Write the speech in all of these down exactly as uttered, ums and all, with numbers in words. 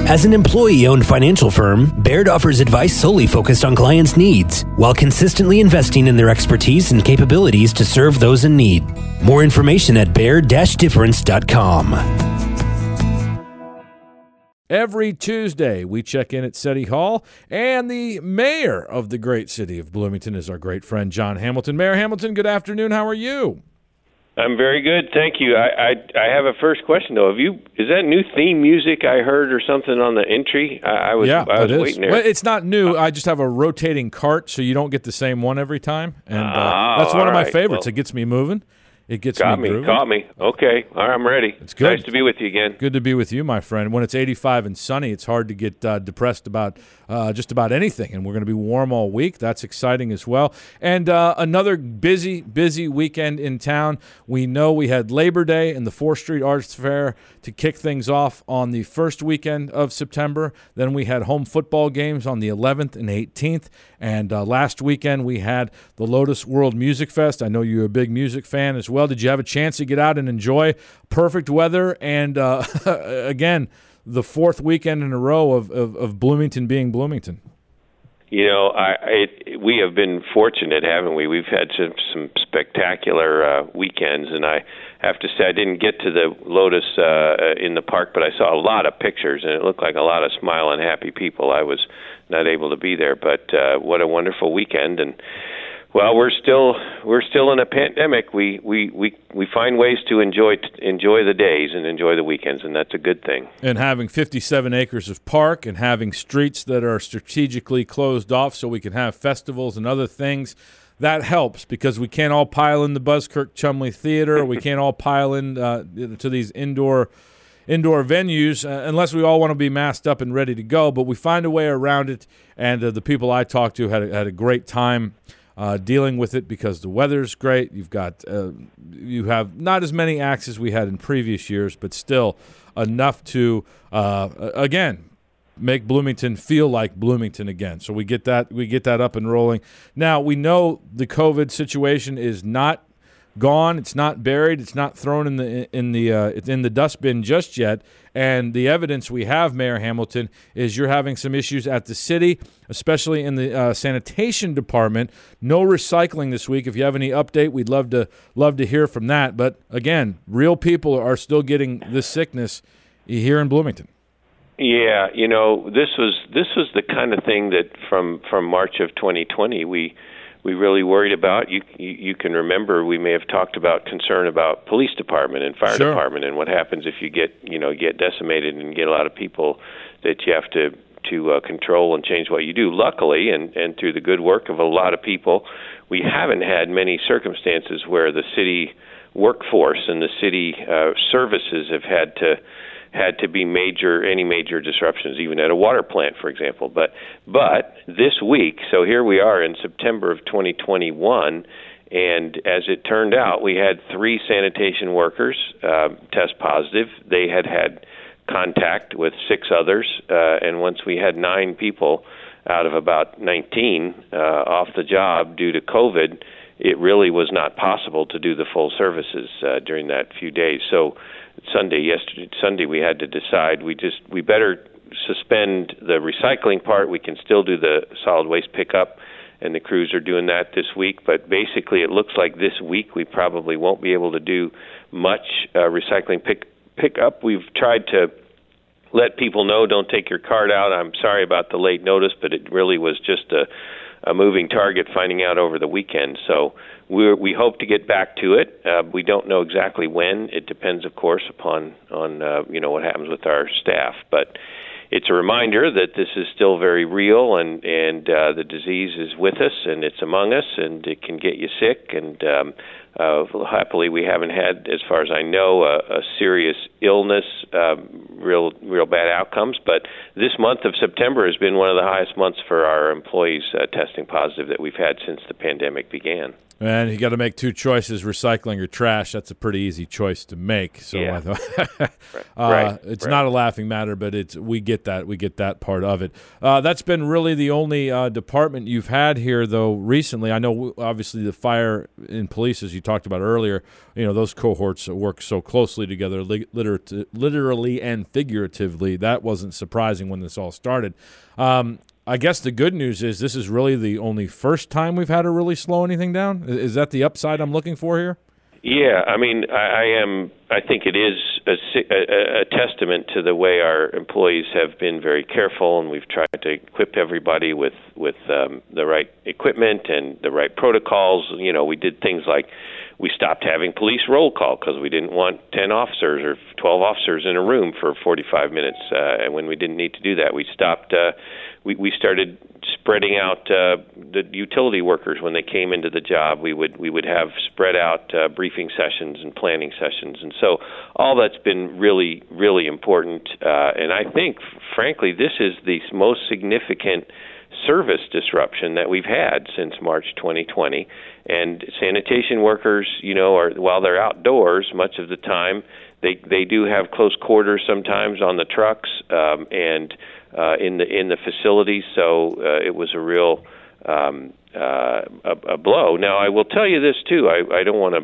As an employee-owned financial firm, Baird offers advice solely focused on clients' needs, while consistently investing in their expertise and capabilities to serve those in need. More information at baird dash difference dot com. Every Tuesday, we check in at City Hall, and the mayor of the great city of Bloomington is our great friend, John Hamilton. Mayor Hamilton, good afternoon. How are you? I'm very good, thank you. I, I I have a first question though. Have you is that new theme music I heard or something on the entry? I, I was yeah, I was it is. waiting there. Well, it's not new. I just have a rotating cart, so you don't get the same one every time, and uh, oh, that's one of my right. favorites. Well, it gets me moving. It gets got me me, grooving. caught me. Okay, all right, I'm ready. It's good. Nice to be with you again. Good to be with you, my friend. When it's eighty-five and sunny, it's hard to get uh, depressed about uh, just about anything, and we're going to be warm all week. That's exciting as well. And uh, another busy, busy weekend in town. We know we had Labor Day and the fourth Street Arts Fair to kick things off on the first weekend of September. Then we had home football games on the eleventh and eighteenth. And uh, last weekend we had the Lotus World Music Fest. I know you're a big music fan as well. Did you have a chance to get out and enjoy perfect weather? And, uh, again, the fourth weekend in a row of, of, of Bloomington being Bloomington. You know, I, it, we have been fortunate, haven't we? We've had some, some spectacular uh, weekends, and I have to say I didn't get to the Lotus uh, in the park, but I saw a lot of pictures, and it looked like a lot of smiling, happy people. I was not able to be there, but uh, what a wonderful weekend. And well, we're still we're still in a pandemic. We we, we, we find ways to enjoy enjoy the days and enjoy the weekends, and that's a good thing. And having fifty-seven acres of park and having streets that are strategically closed off so we can have festivals and other things, that helps because we can't all pile in the Buskirk Chumley Theater. We can't all pile in uh, to these indoor indoor venues uh, unless we all want to be masked up and ready to go. But we find a way around it, and uh, the people I talked to had a, had a great time Uh, dealing with it because the weather's great. You've got uh, you have not as many acts as we had in previous years, but still enough to uh, again make Bloomington feel like Bloomington again. So we get that we get that up and rolling. Now we know the COVID situation is not gone. It's not buried. It's not thrown in the in the uh, in the dustbin just yet. And the evidence we have, Mayor Hamilton, is you're having some issues at the city, especially in the uh, sanitation department. No recycling this week. If you have any update, we'd love to love to hear from that. But again, real people are still getting this sickness here in Bloomington. Yeah, you know, this was this was the kind of thing that from from March of twenty twenty we. we really worried about. You, you you can remember we may have talked about concern about police department and fire Sure. department and what happens if you get you know get decimated and get a lot of people that you have to to uh, control and change what you do. Luckily, and and through the good work of a lot of people, we haven't had many circumstances where the city workforce and the city uh, services have had to had to be major, any major disruptions, even at a water plant, for example. But but this week, so here we are in September of twenty twenty-one, and as it turned out, we had three sanitation workers uh, test positive. They had had contact with six others, uh, and once we had nine people out of about nineteen uh, off the job due to COVID, it really was not possible to do the full services uh, during that few days. So Sunday, yesterday, Sunday, we had to decide we just we better suspend the recycling part. We can still do the solid waste pickup, and the crews are doing that this week. But basically, it looks like this week we probably won't be able to do much uh, recycling pick pickup. We've tried to let people know, don't take your card out. I'm sorry about the late notice, but it really was just a a moving target finding out over the weekend. So we we hope to get back to it. Uh, we don't know exactly when. It depends, of course, upon on uh, you know what happens with our staff. But it's a reminder that this is still very real, and and uh, the disease is with us, and it's among us, and it can get you sick. And um, uh, happily, we haven't had, as far as I know, a, a serious illness, um, real real bad outcomes. But this month of September has been one of the highest months for our employees uh, testing positive that we've had since the pandemic began. And you got to make two choices: recycling or trash. That's a pretty easy choice to make. So Yeah. I thought, right. uh, Right. it's right. not a laughing matter, but it's we get that we get that part of it. Uh, that's been really the only uh, department you've had here, though. Recently, I know obviously the fire and police, as you talked about earlier, you know, those cohorts work so closely together, liter- literally and figuratively. That wasn't surprising when this all started. Um, I guess the good news is this is really the only first time we've had to really slow anything down. Is that the upside I'm looking for here? Yeah, I mean, I, I am. I think it is a, a, a testament to the way our employees have been very careful, and we've tried to equip everybody with with um, the right equipment and the right protocols. You know, we did things like we stopped having police roll call because we didn't want ten officers or twelve officers in a room for forty-five minutes, uh, and when we didn't need to do that, we stopped. Uh, we we started spreading out uh, the utility workers when they came into the job. We would we would have spread out uh, briefing sessions and planning sessions, and so all that's been really really important. Uh, and I think, frankly, this is the most significant service disruption that we've had since March twenty twenty. And sanitation workers, you know, are while they're outdoors much of the time, they they do have close quarters sometimes on the trucks um, and uh, in the in the facilities. So uh, it was a real um, uh, a, a blow. Now I will tell you this too. I, I don't want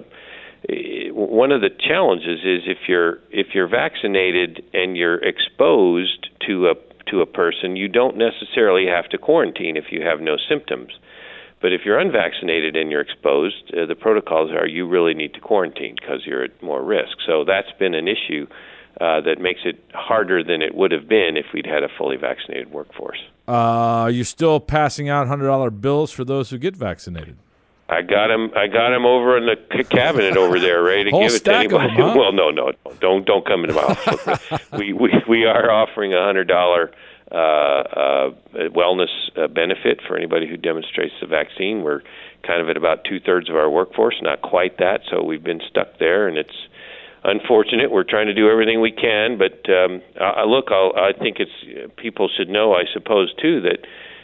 to. One of the challenges is if you're if you're vaccinated and you're exposed to a to a person, you don't necessarily have to quarantine if you have no symptoms. But if you're unvaccinated and you're exposed, uh, the protocols are you really need to quarantine because you're at more risk. So that's been an issue uh, that makes it harder than it would have been if we'd had a fully vaccinated workforce. Uh, are you still passing out one hundred dollar bills for those who get vaccinated? I got him. I got him over in the cabinet over there, ready to Whole give it to stack of anybody. them, huh? Well, no, no, don't don't come into my office. we we we are offering a hundred dollar uh, uh, wellness uh, benefit for anybody who demonstrates the vaccine. We're kind of at about two thirds of our workforce, not quite that, so we've been stuck there, and it's unfortunate. We're trying to do everything we can, but um, I, look, I'll, I think it's people should know, I suppose, too, that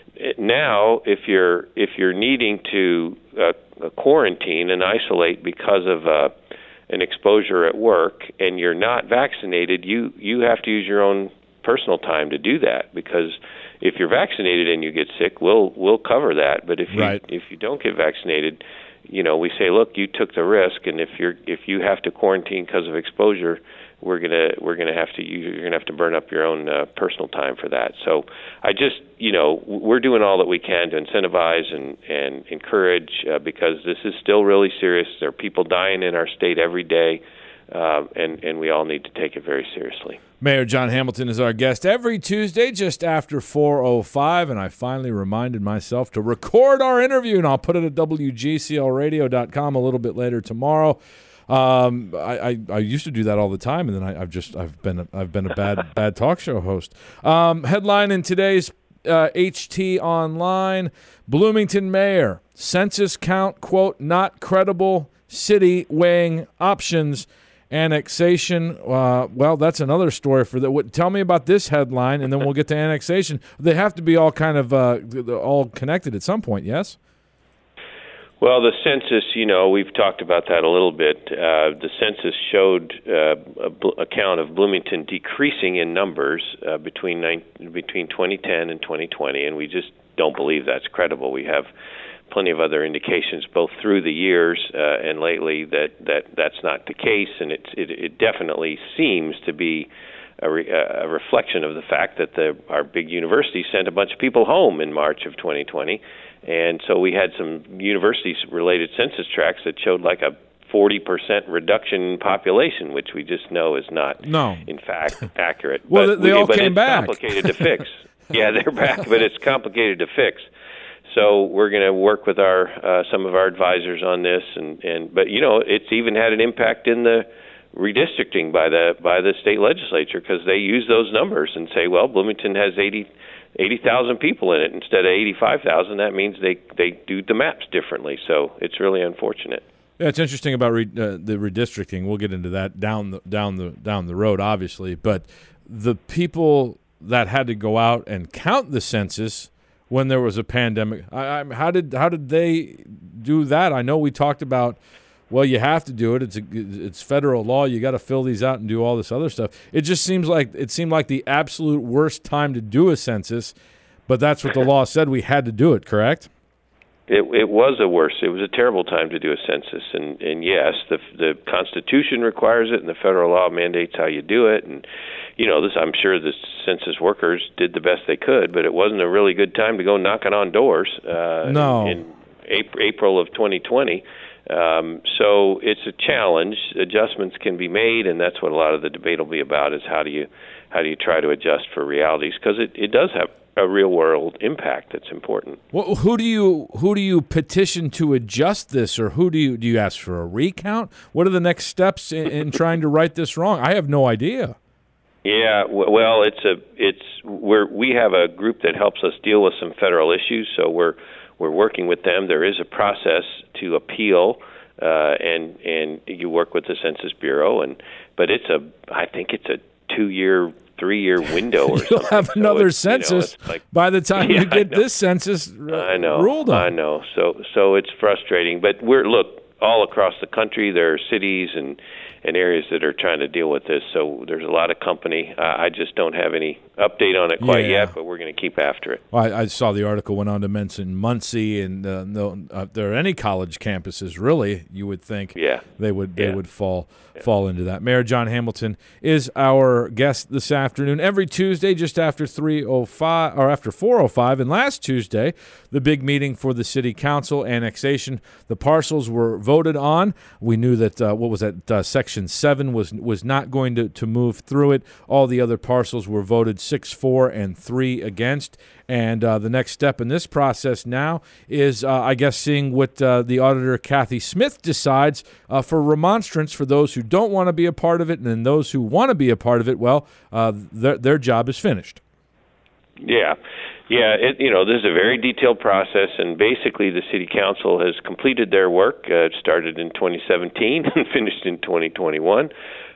now if you're if you're needing to uh, quarantine and isolate because of uh, an exposure at work and you're not vaccinated, you you have to use your own personal time to do that, because if you're vaccinated and you get sick, we'll we'll cover that. But if you right. if you don't get vaccinated, you know, we say, look, you took the risk, and if you're if you have to quarantine because of exposure, we're gonna we're gonna have to you're gonna have to burn up your own uh, personal time for that. So I just you know we're doing all that we can to incentivize and and encourage uh, because this is still really serious. There are people dying in our state every day, uh, and and we all need to take it very seriously. Mayor John Hamilton is our guest every Tuesday just after four oh five, and I finally reminded myself to record our interview, and I'll put it at W G C L radio dot com a little bit later tomorrow. Um, I, I, I used to do that all the time, and then I, I've just I've been a, I've been a bad bad talk show host. Um, headline in today's uh, H T Online: Bloomington mayor census count quote not credible, city weighing options. Annexation, uh, well, that's another story for that. What, tell me about this headline, and then we'll get to annexation. They have to be all kind of uh, all connected at some point, yes? Well, the census, you know, we've talked about that a little bit. Uh, the census showed uh, a bl- account of Bloomington decreasing in numbers uh, between nine, between twenty ten and twenty twenty, and we just don't believe that's credible. We have plenty of other indications, both through the years uh, and lately, that, that that's not the case, and it, it, it definitely seems to be a, re, a reflection of the fact that the, our big university sent a bunch of people home in March of twenty twenty, and so we had some universities-related census tracts that showed like a forty percent reduction in population, which we just know is not, no. in fact, accurate. well, but they we, all but came it's back. complicated to fix. Yeah, they're back, but it's complicated to fix. So we're going to work with our uh, some of our advisors on this, and, and but you know it's even had an impact in the redistricting by the by the state legislature, because they use those numbers and say, well, Bloomington has eighty thousand people in it instead of eighty-five thousand. That means they they do the maps differently. So it's really unfortunate. Yeah, it's interesting about re, uh, the redistricting. We'll get into that down the down the down the road, obviously. But the people that had to go out and count the census when there was a pandemic, I, I, how did how did they do that? I know we talked about, well, you have to do it. It's a, it's federal law. You got to fill these out and do all this other stuff. It just seems like it seemed like the absolute worst time to do a census, but that's what the law said. We had to do it, correct? It, it was a worse. It was a terrible time to do a census, and and yes, the the Constitution requires it, and the federal law mandates how you do it, and you know this. I'm sure the census workers did the best they could, but it wasn't a really good time to go knocking on doors. Uh, no. In, in April, April of twenty twenty. Um, so it's a challenge. Adjustments can be made, and that's what a lot of the debate will be about: is how do you how do you try to adjust for realities, because it, it does have a real world impact that's important. Well, who do you who do you petition to adjust this, or who do you do you ask for a recount? What are the next steps in, in trying to right this wrong? I have no idea. Yeah, well, it's a it's we're we have a group that helps us deal with some federal issues, so we're we're working with them. There is a process to appeal, uh, and and you work with the Census Bureau, and but it's a I think it's a two year. three-year window or You'll something. have another so it's, census you know, like, by the time yeah, you get this census r- I know, ruled on. I know. So so it's frustrating. But we're look, all across the country, there are cities and, and areas that are trying to deal with this. So there's a lot of company. Uh, I just don't have any update on it quite Yeah. yet, but we're going to keep after it. Well, I, I saw the article went on to mention Muncie, and uh, no, uh, there are any college campuses, really, you would think Yeah. they would they Yeah. would fall fall into that. Mayor John Hamilton is our guest this afternoon. Every Tuesday, just after three oh five or after four oh five, and last Tuesday, the big meeting for the city council annexation. The parcels were voted on. We knew that uh, what was that uh, section seven was was not going to, to move through it. All the other parcels were voted six four and three against. And uh, the next step in this process now is, uh, I guess, seeing what uh, the auditor, Kathy Smith, decides uh, for remonstrance for those who don't want to be a part of it, and then those who want to be a part of it, well, uh, their, their job is finished. Yeah. Yeah, it, you know, this is a very detailed process, and basically the city council has completed their work. Uh, it started in twenty seventeen and finished in twenty twenty-one.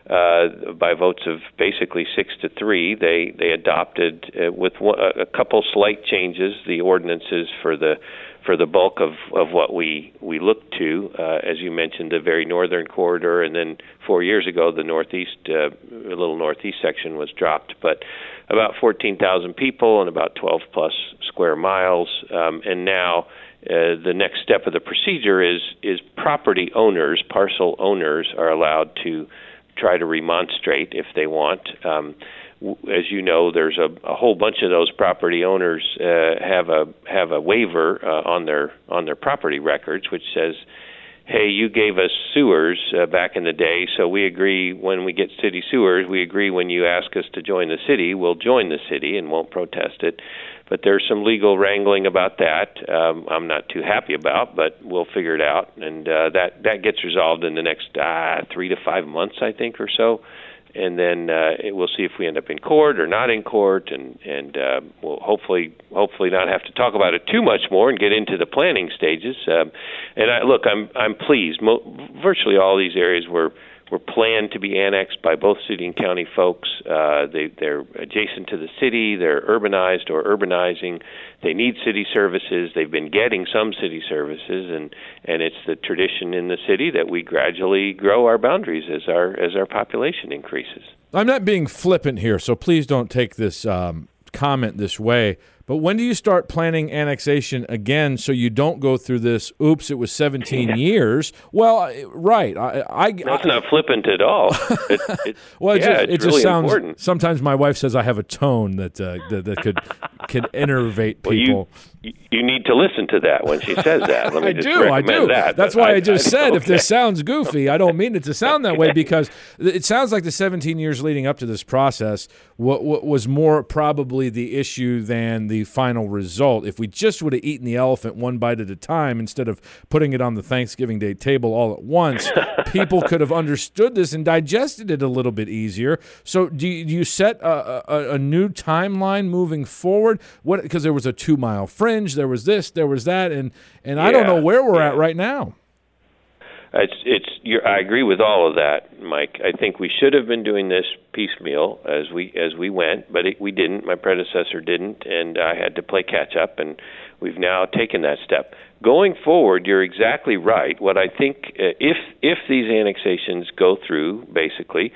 Uh, by votes of basically six to three, they they adopted uh, with one, a couple slight changes the ordinances for the for the bulk of, of what we we look to. Uh, as you mentioned, the very northern corridor, and then four years ago the northeast, uh, a little northeast section was dropped. But about fourteen thousand people and about twelve plus square miles, um, and now. Uh, the next step of the procedure is is property owners, parcel owners, are allowed to try to remonstrate if they want. Um, w- as you know, there's a, a whole bunch of those property owners uh, have a have a waiver uh, on their on their property records, which says, "Hey, you gave us sewers uh, back in the day, so we agree when we get city sewers, we agree when you ask us to join the city, we'll join the city and won't protest it." But there's some legal wrangling about that. Um, I'm not too happy about, but we'll figure it out, and uh, that that gets resolved in the next uh, three to five months, I think, or so. And then uh, it, we'll see if we end up in court or not in court, and and uh, we'll hopefully hopefully not have to talk about it too much more and get into the planning stages. Um, and I, look, I'm I'm pleased. Mo- virtually all these areas were. were planned to be annexed by both city and county folks. Uh, they, they're adjacent to the city. They're urbanized or urbanizing. They need city services. They've been getting some city services, and, and it's the tradition in the city that we gradually grow our boundaries as our as our population increases. I'm not being flippant here, so please don't take this um, comment this way. But when do you start planning annexation again so you don't go through this, oops, it was seventeen yeah. years? Well, right. I, I, That's I, not flippant at all. It, it, well, it yeah, just, it's it just really sounds, important. Sometimes my wife says I have a tone that uh, that, that could can enervate people. Well, you, you need to listen to that when she says that. Let me I just do, I do. That, That's why I, I just I, said okay. if this sounds goofy, I don't mean it to sound that way, because it sounds like the seventeen years leading up to this process what, what was more probably the issue than the final result. If we just would have eaten the elephant one bite at a time instead of putting it on the Thanksgiving Day table all at once, people could have understood this and digested it a little bit easier. So do you, do you set a, a, a new timeline moving forward? What, because there was a two-mile fringe, there was this, there was that, and, and yeah, I don't know where we're yeah. at right now. It's it's. You're, I agree with all of that, Mike. I think we should have been doing this piecemeal as we as we went, but it, we didn't. My predecessor didn't, and I had to play catch up. And we've now taken that step. Going forward, you're exactly right. What I think, uh, if if these annexations go through, basically,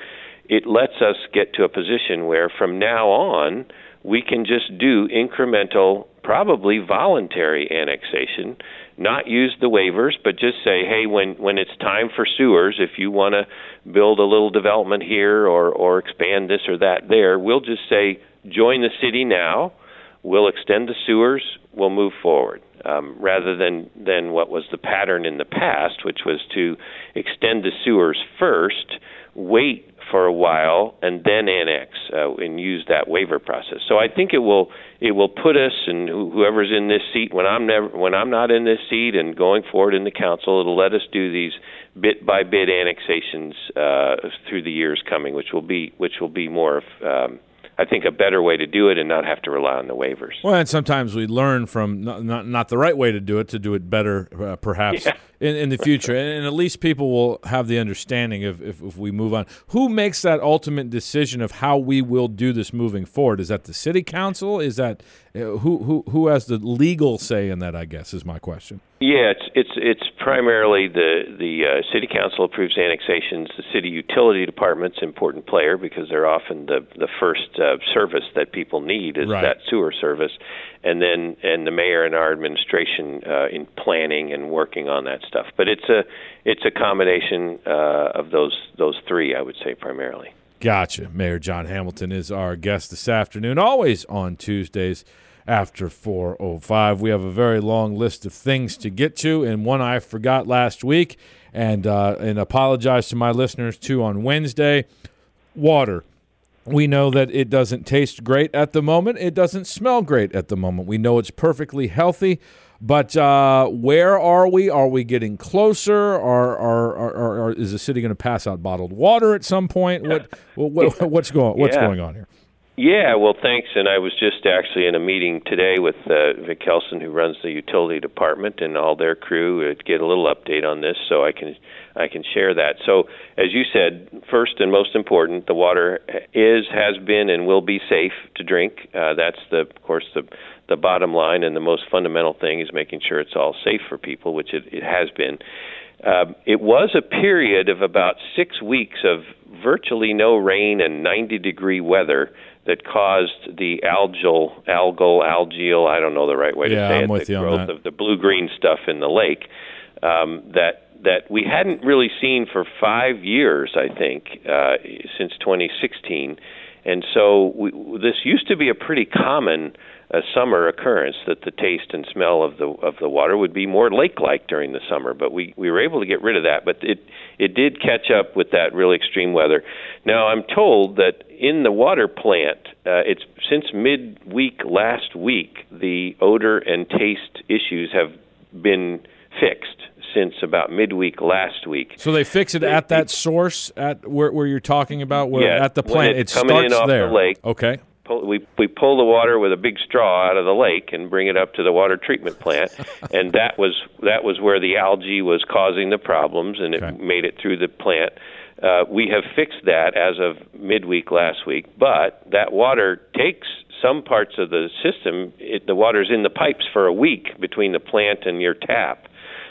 it lets us get to a position where from now on we can just do incremental, probably voluntary annexation, not use the waivers, but just say, hey, when, when it's time for sewers, if you want to build a little development here or, or expand this or that there, we'll just say, join the city now, we'll extend the sewers, we'll move forward. Um, rather than, than what was the pattern in the past, which was to extend the sewers first, wait for a while, and then annex uh, and use that waiver process. So I think it will it will put us and whoever's in this seat when I'm never when I'm not in this seat and going forward in the council, it'll let us do these bit by bit annexations uh, through the years coming, which will be which will be more of um, I think a better way to do it and not have to rely on the waivers. Well, and sometimes we learn from not not, not the right way to do it to do it better, uh, perhaps yeah. in, in the future. And, and at least people will have the understanding of if, if we move on. Who makes that ultimate decision of how we will do this moving forward? Is that the city council? Is that uh, who who who has the legal say in that? I guess is my question. Yeah, it's it's it's primarily the the uh, city council approves annexations. The city utility department's an important player because they're often the the first uh, service that people need is right. that sewer service, and then and the mayor and our administration uh, in planning and working on that stuff. But it's a it's a combination uh, of those those three, I would say, primarily. Gotcha. Mayor John Hamilton is our guest this afternoon. Always on Tuesdays after four oh five. We have a very long list of things to get to, and one I forgot last week, and uh, and apologize to my listeners, too, on Wednesday. Water. We know that it doesn't taste great at the moment. It doesn't smell great at the moment. We know it's perfectly healthy, but uh, where are we? Are we getting closer? Are, are, are, are is the city going to pass out bottled water at some point? What, what what's going what's yeah. going on here? Yeah, well, thanks. And I was just actually in a meeting today with uh, Vic Kelson, who runs the utility department, and all their crew to get a little update on this, so I can I can share that. So, as you said, first and most important, the water is, has been, and will be safe to drink. Uh, that's the, of course, the the bottom line, and the most fundamental thing is making sure it's all safe for people, which it, it has been. Um, it was a period of about six weeks of virtually no rain and ninety degree weather that caused the algal, algal, algal, I don't know the right way yeah, to say I'm it, with the you growth on that. of the blue-green stuff in the lake, um, that that we hadn't really seen for five years, I think, uh, since twenty sixteen. And so we, this used to be a pretty common uh, summer occurrence, that the taste and smell of the of the water would be more lake-like during the summer. But we, we were able to get rid of that. But it it did catch up with that really extreme weather. Now, I'm told that in the water plant, uh, it's since midweek last week, the odor and taste issues have been fixed since about midweek last week. So they fix it at that source at where, where you're talking about, where yeah, at the plant. It's it coming starts in off there. The lake. Okay. Pull, we we pull the water with a big straw out of the lake and bring it up to the water treatment plant, and that was that was where the algae was causing the problems, and it okay. made it through the plant. Uh, we have fixed that as of midweek last week, but that water takes some parts of the system. It, the water's in the pipes for a week between the plant and your tap.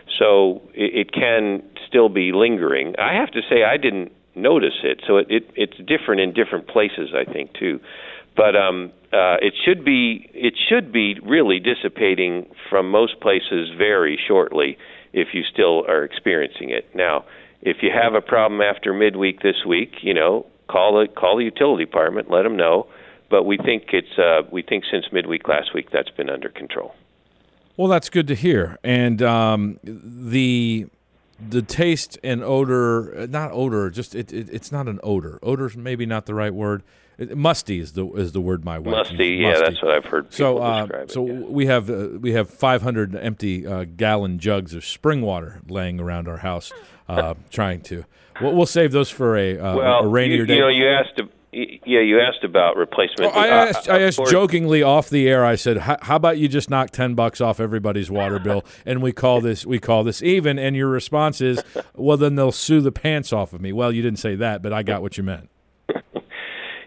So it, it can still be lingering. I have to say I didn't notice it, so it, it it's different in different places, I think, too. But um, uh, it should be it should be really dissipating from most places very shortly if you still are experiencing it. Now, if you have a problem after midweek this week, you know, call the call the utility department, let them know. But we think it's uh, we think since midweek last week that's been under control. Well, that's good to hear. And um, the the taste and odor, not odor, just it, it it's not an odor. Odor's maybe not the right word. It, musty is the is the word my wife musty, uses. yeah, musty. That's what I've heard people so, uh, describe it. So yeah. we have uh, we have five hundred empty uh, gallon jugs of spring water laying around our house, uh, trying to. We'll, we'll save those for a, uh, well, a rainier you, day. You know, you asked. Yeah, you asked about replacement. Oh, I asked, uh, I asked course, jokingly off the air. I said, "How about you just knock ten bucks off everybody's water bill, and we call this we call this even?" And your response is, "Well, then they'll sue the pants off of me." Well, you didn't say that, but I got what you meant.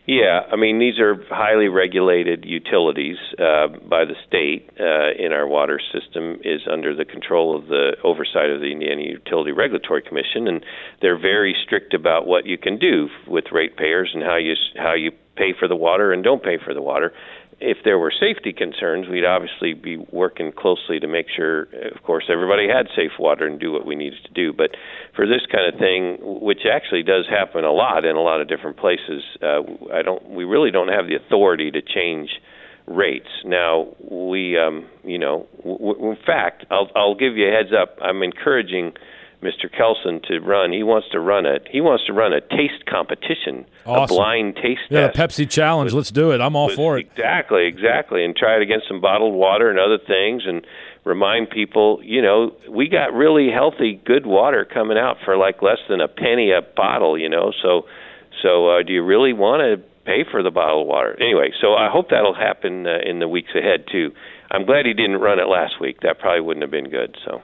Yeah, I mean, these are highly regulated utilities uh, by the state, uh, in our water system is under the control of the oversight of the Indiana Utility Regulatory Commission, and they're very strict about what you can do with ratepayers and how you how you pay for the water and don't pay for the water. If there were safety concerns, we'd obviously be working closely to make sure, of course, everybody had safe water and do what we needed to do. But for this kind of thing, which actually does happen a lot in a lot of different places, uh, I don't. We really don't have the authority to change rates. Now, we, um, you know, w- w- in fact, I'll, I'll give you a heads up. I'm encouraging Mister Kelson to run. He wants to run it. He wants to run a taste competition, awesome. a blind taste yeah, test. Yeah, Pepsi challenge. With, Let's do it. I'm all for it. Exactly, exactly. And try it against some bottled water and other things, and remind people, you know, we got really healthy, good water coming out for like less than a penny a bottle. You know, so so uh, do you really want to pay for the bottled water? Anyway, so I hope that'll happen uh, in the weeks ahead too. I'm glad he didn't run it last week. That probably wouldn't have been good. So.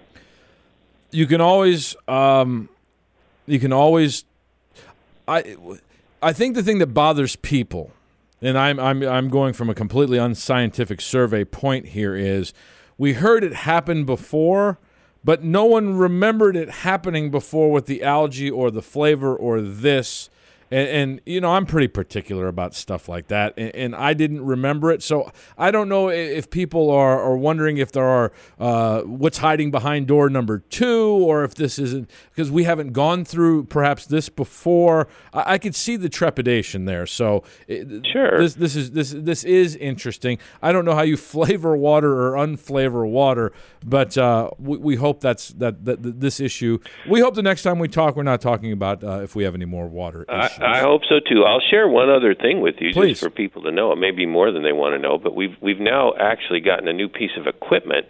You can always, um, you can always. I, I think the thing that bothers people, and I'm I'm I'm going from a completely unscientific survey point here, is we heard it happen before, but no one remembered it happening before with the algae or the flavor or this. And, and, you know, I'm pretty particular about stuff like that, and, and I didn't remember it. So I don't know if people are, are wondering if there are uh, what's hiding behind door number two, or if this isn't, because we haven't gone through perhaps this before. I, I could see the trepidation there. So it, sure. this this is this this is interesting. I don't know how you flavor water or unflavor water, but uh, we, we hope that's that, that, that this issue. We hope the next time we talk, we're not talking about uh, if we have any more water issues. I hope so too. I'll share one other thing with you, Please. just for people to know. It may be more than they want to know, but we've we've now actually gotten a new piece of equipment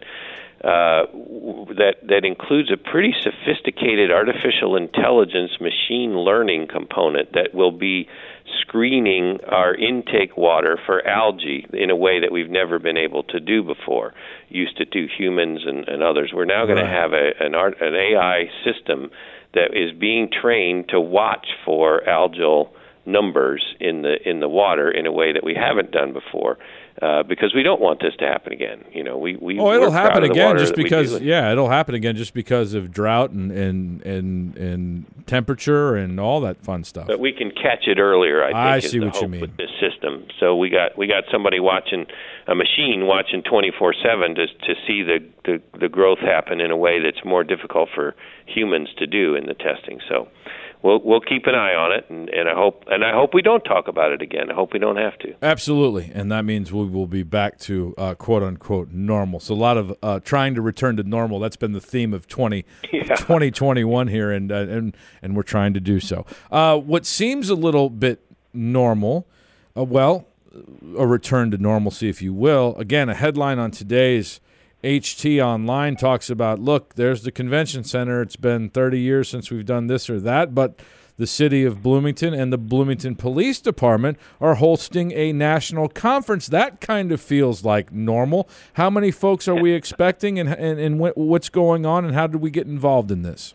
uh, that that includes a pretty sophisticated artificial intelligence machine learning component that will be screening our intake water for algae in a way that we've never been able to do before. Used to do humans and, and others. We're now going right. to have a, an art, an A I system that is being trained to watch for algal numbers in the in the water in a way that we haven't done before, uh, because we don't want this to happen again. You know, we we oh, it'll happen again just because because yeah, it'll happen again just because of drought and and and, and temperature and all that fun stuff. But we can catch it earlier. I think I is see the what hope you mean. with this system. So we got we got somebody watching, a machine watching twenty-four seven to to see the, the the growth happen in a way that's more difficult for humans to do in the testing. So. We'll we'll keep an eye on it, and, and I hope and I hope we don't talk about it again. I hope we don't have to. Absolutely, and that means we will be back to uh, quote unquote normal. So a lot of uh, trying to return to normal. That's been the theme of twenty, yeah. twenty twenty-one here, and uh, and and we're trying to do so. Uh, what seems a little bit normal, uh, well, a return to normalcy, if you will. Again, a headline on today's H T Online talks about, look, there's the convention center. It's been thirty years since we've done this or that, but the city of Bloomington and the Bloomington Police Department are hosting a national conference. That kind of feels like normal. How many folks are we expecting, and, and, and what's going on, and how did we get involved in this?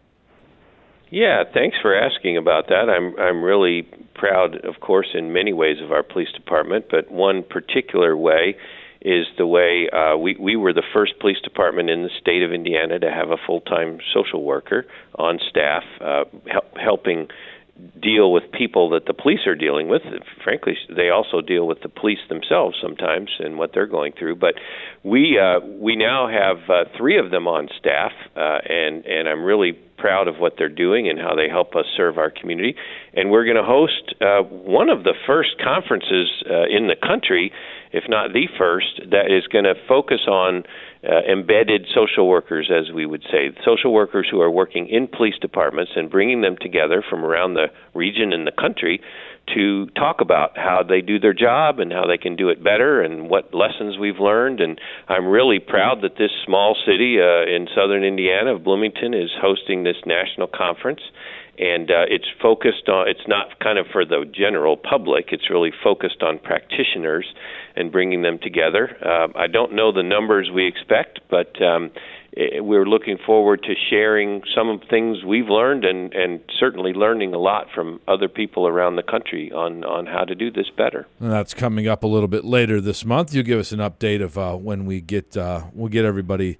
Yeah, thanks for asking about that. I'm I'm really proud, of course, in many ways of our police department, but one particular way is the way uh, we, we were the first police department in the state of Indiana to have a full-time social worker on staff, uh, help, helping deal with people that the police are dealing with. Frankly, they also deal with the police themselves sometimes and what they're going through. But we uh, we now have uh, three of them on staff, uh, and, and I'm really proud of what they're doing and how they help us serve our community. And we're going to host uh, one of the first conferences uh, in the country, if not the first, that is going to focus on uh, embedded social workers, as we would say, social workers who are working in police departments and bringing them together from around the region and the country to talk about how they do their job and how they can do it better and what lessons we've learned. And I'm really proud that this small city uh, in southern Indiana of Bloomington is hosting this national conference. And uh, it's focused on, it's not kind of for the general public, it's really focused on practitioners and bringing them together. Uh, I don't know the numbers we expect, but um, we're looking forward to sharing some of the things we've learned and, and certainly learning a lot from other people around the country on, on how to do this better. And that's coming up a little bit later this month. You'll give us an update of uh, when we get uh, we'll get everybody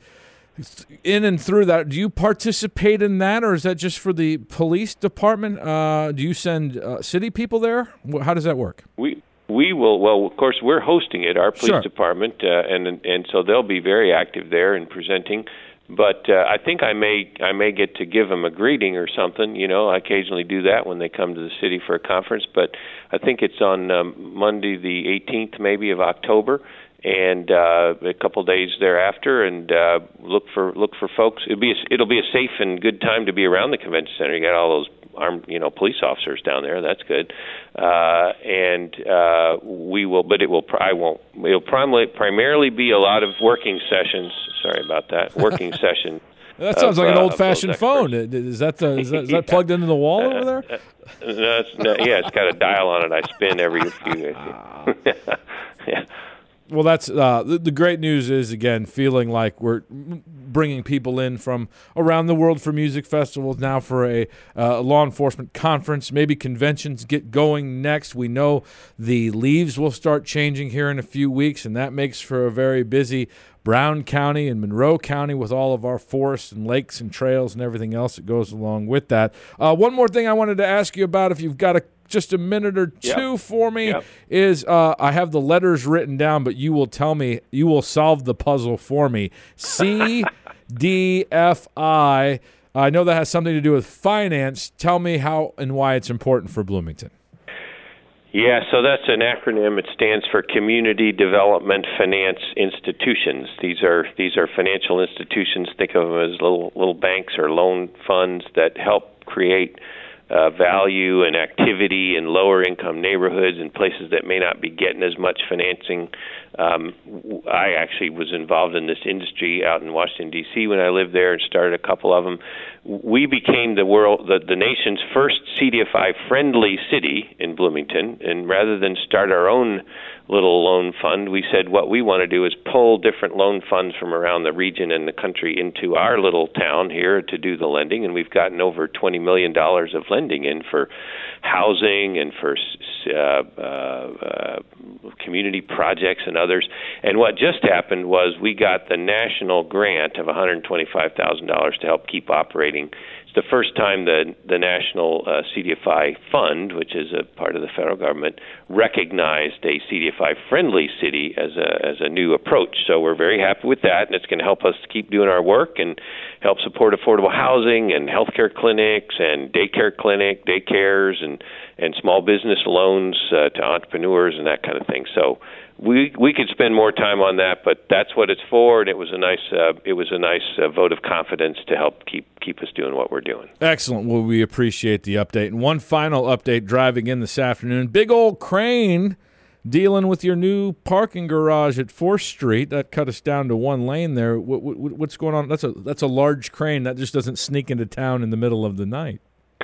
in and through that. Do you participate in that, or is that just for the police department? Uh, do you send uh, city people there? How does that work? We we will. Well, of course, we're hosting it, our police Sure. department, uh, and and so they'll be very active there in presenting. But uh, I think I may I may get to give them a greeting or something. You know, I occasionally do that when they come to the city for a conference. But I think it's on um, Monday, the eighteenth, maybe of October. And uh, a couple days thereafter, and uh, look for look for folks. It'll be a, it'll be a safe and good time to be around the convention center. You got all those armed, you know, police officers down there. That's good. Uh, and uh, we will, but it will. I won't. It'll primarily primarily be a lot of working sessions. Sorry about that. Working session. That sounds of, like an uh, old-fashioned phone. Is that the, is that, is that plugged into the wall over there? Uh, no, it's, no, yeah, it's got a dial on it. I spin every few. yeah. Well, that's uh, the, the great news is, again, feeling like we're bringing people in from around the world for music festivals, now for a uh, law enforcement conference. Maybe conventions get going next. We know the leaves will start changing here in a few weeks, and that makes for a very busy Brown County and Monroe County with all of our forests and lakes and trails and everything else that goes along with that. Uh, one more thing I wanted to ask you about, if you've got a just a minute or two yep. for me, yep. is uh, I have the letters written down, but you will tell me, you will solve the puzzle for me. C D F I. I know that has something to do with finance. Tell me how and why it's important for Bloomington. Yeah, so that's an acronym. It stands for Community Development Finance Institutions. These are these are financial institutions. Think of them as little little banks or loan funds that help create Uh, value and activity in lower-income neighborhoods and places that may not be getting as much financing. Um, I actually was involved in this industry out in Washington, D C when I lived there and started a couple of them. We became the world, the, the nation's first C D F I-friendly city in Bloomington, and rather than start our own little loan fund, we said what we want to do is pull different loan funds from around the region and the country into our little town here to do the lending, and we've gotten over twenty million dollars of lending in for housing and for uh, uh, uh, community projects and others. And what just happened was we got the national grant of one hundred twenty-five thousand dollars to help keep operating. It's the first time the the National uh, C D F I Fund, which is a part of the federal government, recognized a C D F I-friendly city as a as a new approach. So we're very happy with that, and it's going to help us keep doing our work and help support affordable housing and healthcare clinics and daycare clinic, daycares, and and small business loans uh, to entrepreneurs and that kind of thing. So we we could spend more time on that, but that's what it's for, and it was a nice uh, it was a nice uh, vote of confidence to help keep keep us doing what we're doing. Excellent. Well, we appreciate the update. And one final update driving in this afternoon. Big old crane dealing with your new parking garage at fourth Street. That cut us down to one lane there. What, what, what's going on? That's a that's a large crane. That just doesn't sneak into town in the middle of the night.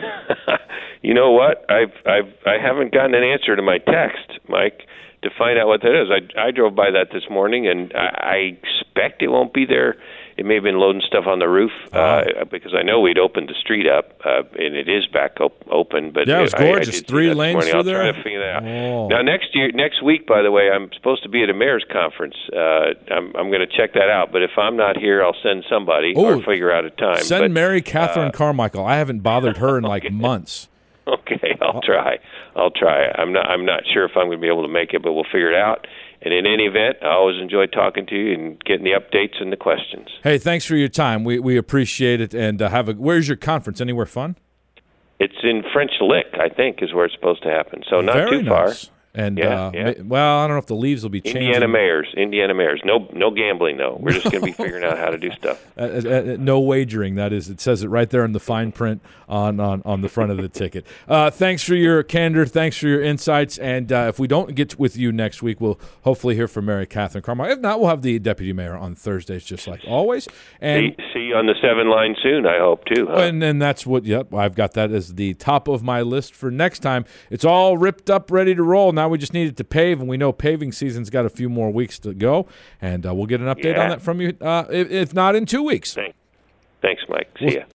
You know what? I've I've I haven't gotten an answer to my text, Mike, to find out what that is. I, I drove by that this morning, and I, I expect it won't be there. It may have been loading stuff on the roof uh, because I know we'd opened the street up, uh, and it is back op- open. But yeah, it was gorgeous. I, I did Three lanes through I'll there. try to figure that out. Oh. Now, next year, next week, by the way, I'm supposed to be at a mayor's conference. Uh, I'm, I'm going to check that out. But if I'm not here, I'll send somebody Ooh, or figure out a time. Send but, Mary Catherine uh, Carmichael. I haven't bothered her in like okay. months. Okay, I'll try. I'll try. I'm not. I'm not sure if I'm going to be able to make it, but we'll figure it out. And in any event, I always enjoy talking to you and getting the updates and the questions. Hey, thanks for your time. We we appreciate it. And uh, have a. Where's your conference? Anywhere fun? It's in French Lick, I think, is where it's supposed to happen. So not Very too far. nice. And yeah, uh, yeah. well, I don't know if the leaves will be changing. Indiana mayors, Indiana mayors. No, no gambling though. We're just going to be figuring out how to do stuff. Uh, uh, uh, no wagering. That is, it says it right there in the fine print on on, on the front of the ticket. Uh, thanks for your candor. Thanks for your insights. And uh, if we don't get with you next week, we'll hopefully hear from Mary Catherine Carmichael. If not, we'll have the deputy mayor on Thursdays, just like always. And see, see you on the seven line soon. I hope too. Huh? And then that's what. Yep, I've got that as the top of my list for next time. It's all ripped up, ready to roll. Now now we just needed to pave, and we know paving season's got a few more weeks to go, and uh, we'll get an update Yeah. on that from you, uh, if, if not in two weeks. Thanks, Thanks Mike. See We'll, ya.